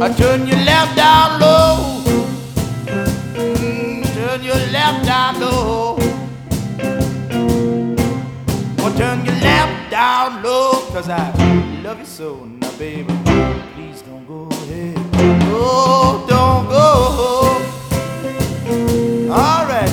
Turn your left down low. Turn your left down low. Oh, turn your left down low, 'cause I love you so. Now, baby, please don't go ahead. Oh, don't go. All right.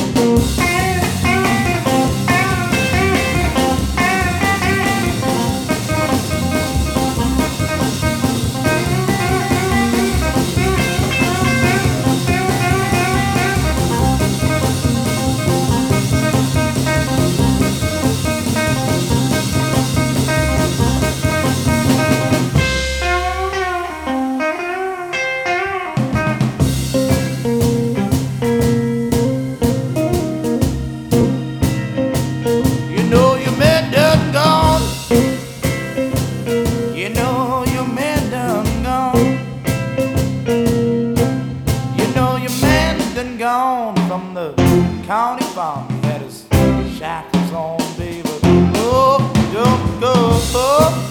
You know your man done gone. You know your man done gone. You know your man done gone from the county farm. He had his shackles on, baby. Oh, don't go.